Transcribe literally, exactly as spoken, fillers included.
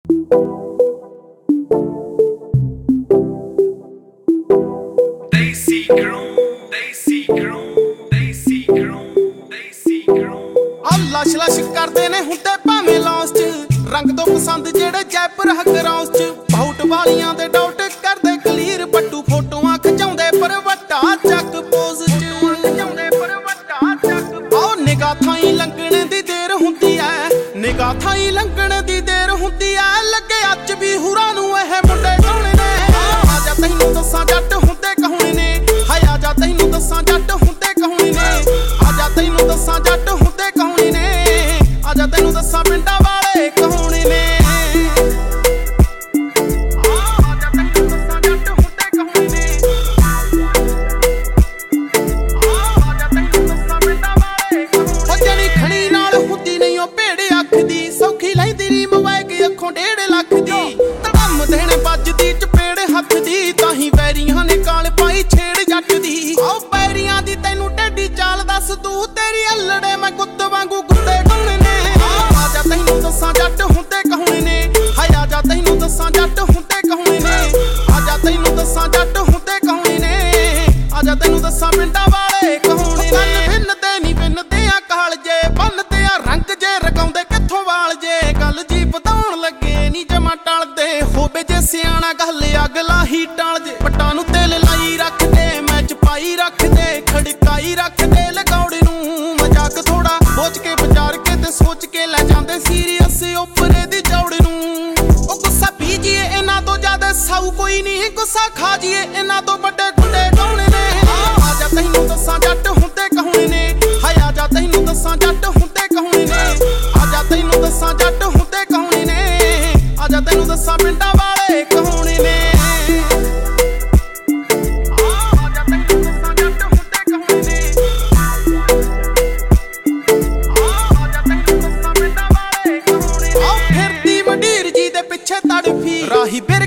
lush lush करते ने हुंदे भावें लॉस च रंग तो पसंद जेड़े जयपुर हकराउस च बाउट वालियां दे डाउट करदे क्लीयर पट्टू फोटोआं खचाउंदे पर वट्टा चक पोज च ओ निगाह थाई लंघण दी देर हुंदी ऐ निगाह थाई लंघण दी देर हुंदी ऐ लगे अज भी हुरां नूं एह मुंडे कौण ने आजा तैनूं दस्सां जट हुंदे कौण ने हाय आजा तैनूं दस्सां जट हुंदे कौण ने आजा तैनूं दस्सां जट हुंदे कौण ने आजा तैनूं दस्सां पिंडां वाले कौण ने सौखी लैंदी री मोबाइल अखों डेढ़ लख दी धड़म देने बजदी चपेड़ हथ दी ताही पैरियां ने काल पाई छेड़ जट दी आओ पैरियां दी तैनू टेढ़ी चाल दस तू तेरी अल्लड़े मैं गुत्त वांगू गुत्ते कौण ने आजा तैनू दस्सां जट हुंदे कौण ने हाय आजा तैनू दस्सां जट हुंदे कौण ने आजा तैनू दस्सां जट हुंदे कौण ने आजा तैनू दस्सां पिंडां वाले कौण ने भिन्न ते नी भिन्न ते आ काल जे बन ते आ रंग जे रगाउंदे कित्थों वाल जे गल जी बताउण लगे नी जमा टलदे होवे जे सियाणा गल अगला ही टल जे पट्टां नूं तेल लाई रख दे मैच पाई रख दे खड़काई रख दे लगौड़े नूं मजाक थोड़ा सोच के विचार के ते सोच के लै जांदे सीरीअस ओपरे दी जौड़ नूं ओ गुस्सा पीजिए इन्हां तो ज्यादा साऊ कोई नहीं गुस्सा खा जिए इन्हां तो बड़े गुंडे कौण ने आजा तैनूं दस्सां जट हुंदे कौण ने हाय आजा तैनूं दस्सां जट हुंदे कौण ने आजा तैनूं दस्सां जट हुंदे कौण ने आजा तैनूं दस्सां पिंडां वाले कौण ने आजा तैनूं दस्सां जट हुंदे कौण ने आजा तैनूं दस्सां पिंडां वाले कौण ने आओ फिरदी मंडीर जी दे पिछे तड़फी राही